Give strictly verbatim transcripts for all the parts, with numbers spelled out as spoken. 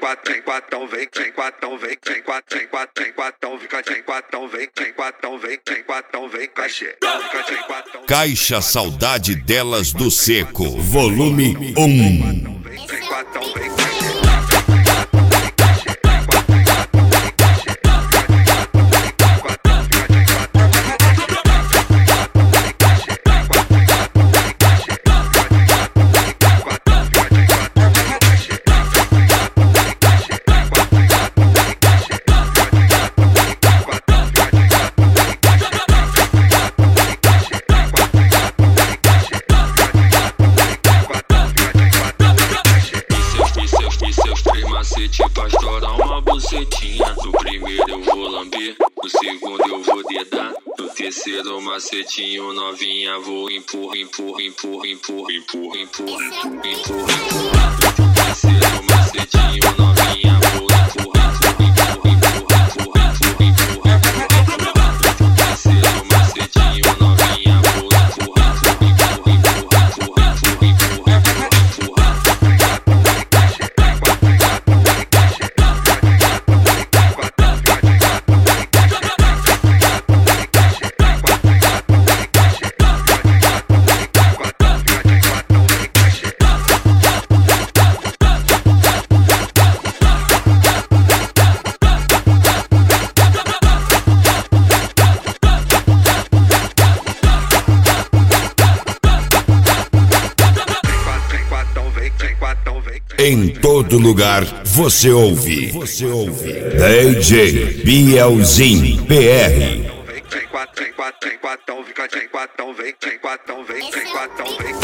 quatro, tem quatro, vem, tem quatro, vem, tem quatro, tem quatro, tem quatro, fica, tem quatro, vem, tem quatro, vem, tem quatro, vem, cachê. Caixa Saudade Delas do Seco, volume um. Tem quatro, vem, pra estourar uma bucetinha. No primeiro eu vou lamber, no segundo eu vou dedar, no terceiro macetinho novinha vou empurra, empurra, empurra, empurra, empurra, empurra, empurra, empurra, empurra. No terceiro macetinho novinha vou empurra, empurra, empurra, empurra, empurra, empurra, empurra, empurra. No terceiro macetinho novinha vou empurra, empurra, empurra, empurra, empurra, empurra, empurra, empurra. Em todo lugar você ouve. Você ouve. D J Bielzinho P R. tem quatro, tem quatro, tem quatro, fica, tem quatro, vem, tem quatro, vem, tem quatro, vem.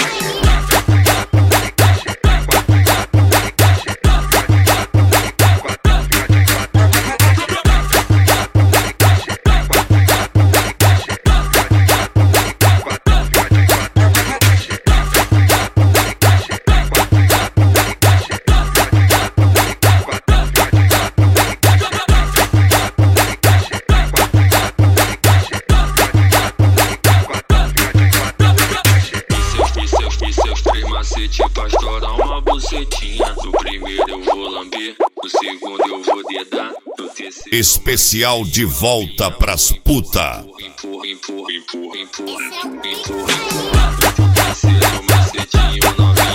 Pra estourar uma bucetinha. No primeiro eu vou lamber, no segundo eu vou dedar, no terceiro especial de volta pras puta. Empurra, empurra, empurra, empurra, empurra, empurra, empurra. No terceiro macetinho novinha